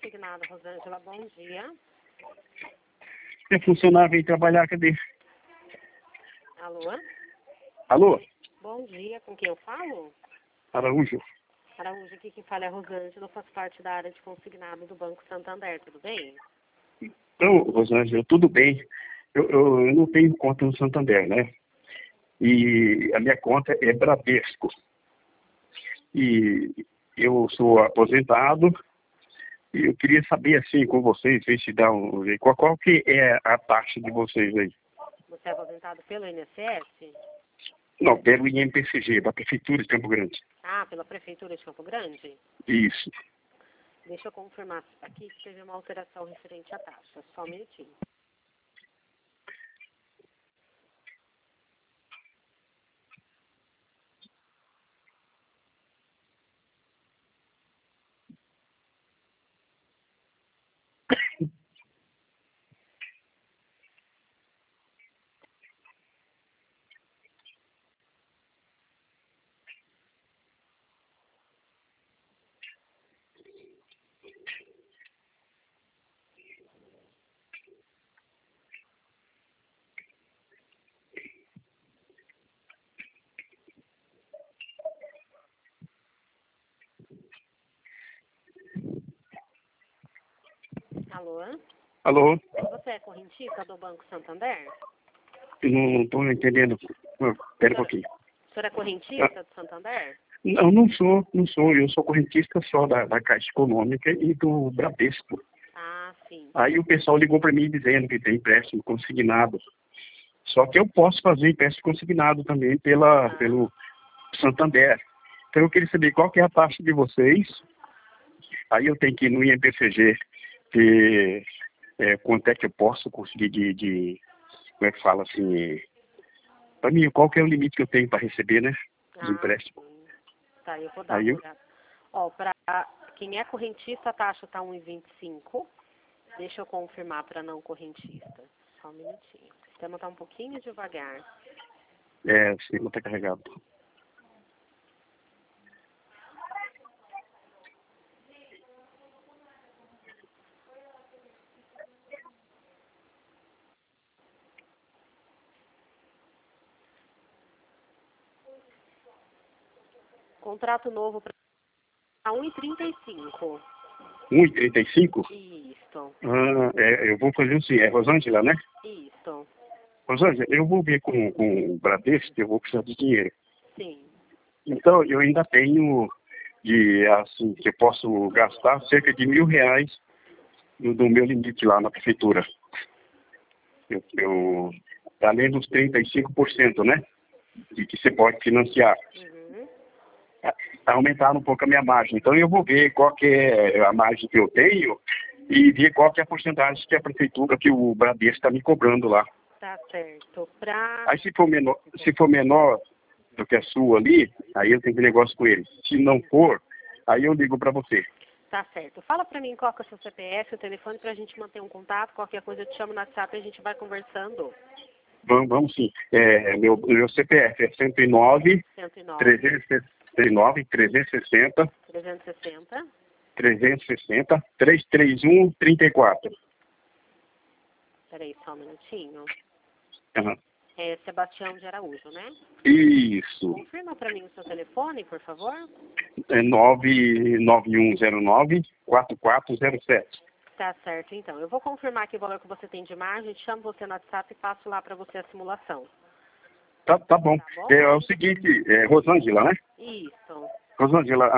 consignado, Rosângela, bom dia. Se funcionar, vem trabalhar, cadê? Alô? Alô? Bom dia, com quem eu falo? Araújo. Araújo, aqui quem fala é a Rosângela, eu faço parte da área de consignado do Banco Santander, tudo bem? Então, Rosângela, tudo bem. Eu não tenho conta no Santander, né? E a minha conta é Bradesco. E eu sou aposentado e eu queria saber, assim, com vocês, ver se dá qual que é a taxa de vocês aí? Você é aposentado pelo INSS? Não, pelo INPCG, da Prefeitura de Campo Grande. Ah, pela Prefeitura de Campo Grande? Isso. Deixa eu confirmar aqui que teve uma alteração referente à taxa. Só um minutinho. Alô? Alô? Você é correntista do Banco Santander? Eu não estou entendendo. Espera um pouquinho. O senhor é correntista do Santander? Não sou. Eu sou correntista só da Caixa Econômica e do Bradesco. Ah, sim. Aí o pessoal ligou para mim dizendo que tem empréstimo consignado. Só que eu posso fazer empréstimo consignado também pelo Santander. Então eu queria saber qual que é a taxa de vocês. Aí eu tenho que ir no INPCG ver quanto é que eu posso conseguir como é que fala assim, para mim, qual que é o limite que eu tenho para receber, né? De empréstimo. Sim. Tá, eu vou dar Aí uma olhada. Ó, para quem é correntista, a taxa tá 1,25. Deixa eu confirmar para não correntista. Só um minutinho. O sistema tá um pouquinho devagar. o sistema está carregado. Contrato novo para 1,35. 1,35? Isso. Eu vou fazer assim, é Rosângela, né? Isso. Rosângela, eu vou ver com o Bradesco, eu vou precisar de dinheiro. Sim. Então, eu ainda tenho que eu posso gastar cerca de R$ 1.000 do meu limite lá na prefeitura. Além dos 35%, né? De que você pode financiar. Uhum. Aumentaram um pouco a minha margem. Então, eu vou ver qual que é a margem que eu tenho e ver qual que é a porcentagem que a prefeitura, que o Bradesco está me cobrando lá. Tá certo. Aí, se for menor do que a sua ali, aí eu tenho que negócio com ele. Se não for, aí eu ligo para você. Tá certo. Fala pra mim qual que é o seu CPF, o telefone, pra gente manter um contato. Qualquer coisa eu te chamo no WhatsApp e a gente vai conversando. Vamos sim. Meu CPF é 109 369 360 360. 360 331 34. Peraí, só um minutinho. Uhum. É Sebastião de Araújo, né? Isso. Confirma pra mim o seu telefone, por favor. É 99109 4407. Tá certo, então. Eu vou confirmar aqui o valor que você tem de margem, chamo você no WhatsApp e passo lá pra você a simulação. Tá bom. Tá bom? É o seguinte, Rosângela, né? Isso. Rosângela,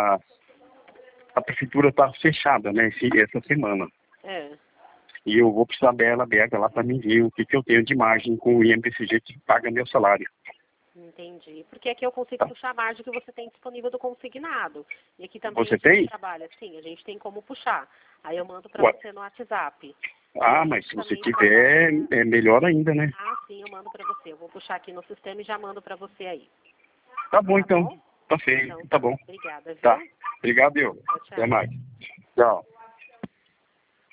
a prefeitura está fechada, né, essa semana. É. E eu vou precisar dela aberta lá para mim ver o que eu tenho de margem com o INPCG que paga meu salário. Entendi. Porque aqui eu consigo puxar a margem que você tem disponível do consignado. E aqui também Você a gente tem? trabalha. Sim, a gente tem como puxar. Aí eu mando para Ué. você no WhatsApp. Mas se você Também tiver, é melhor ainda, né? Ah, sim, eu mando para você. Eu vou puxar aqui no sistema e já mando para você aí. Tá bom, então. Bom? Tá feio. Então, Tá bom. obrigada, viu? Tá. Obrigado, eu. Tchau, tchau. Até mais. Tchau.